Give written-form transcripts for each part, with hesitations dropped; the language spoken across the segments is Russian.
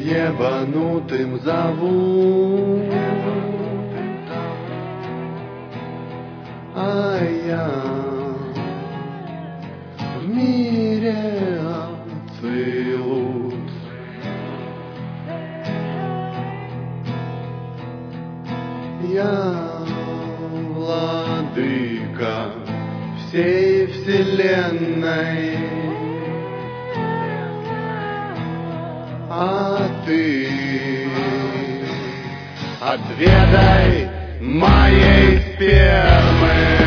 ебанутым зовут, а я в мире ацилут. Я владыка всей вселенной, а ты отведай моей спермы.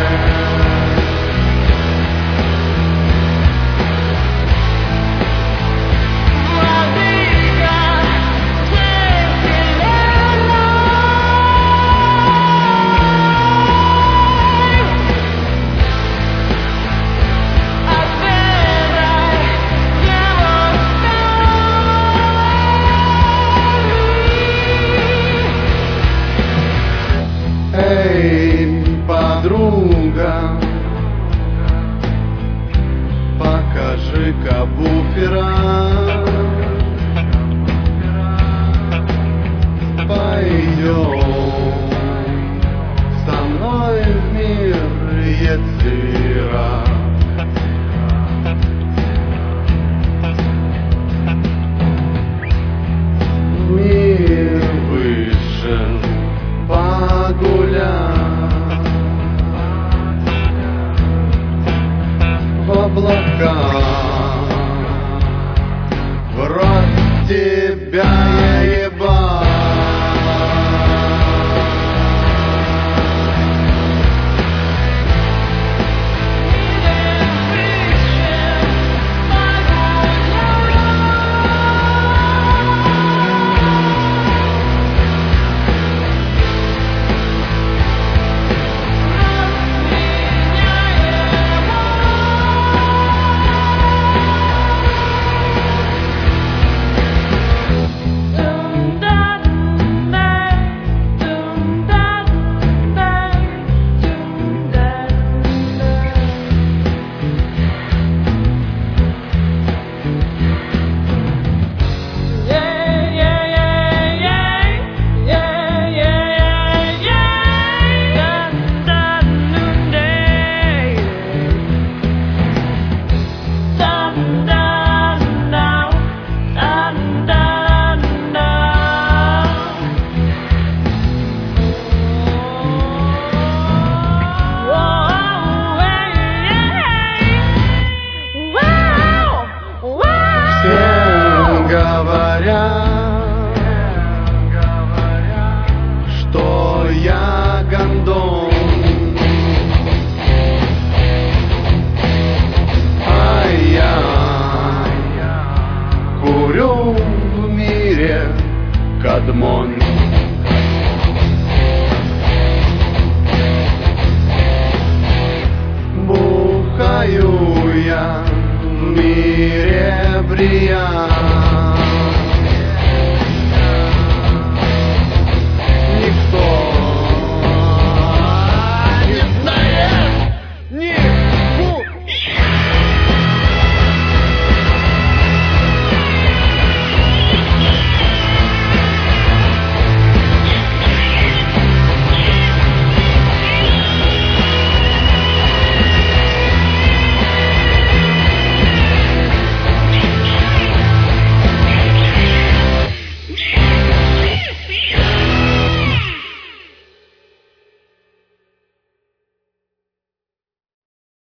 Эй, подруга, покажи-ка буфера. Пойдем со мной в мир Яцира. Мир вышел погулять в облака, в рот тебя я ебал. Говорят, что я гондон, а я курю в мире кадмон. Бухаю я в мире бриян.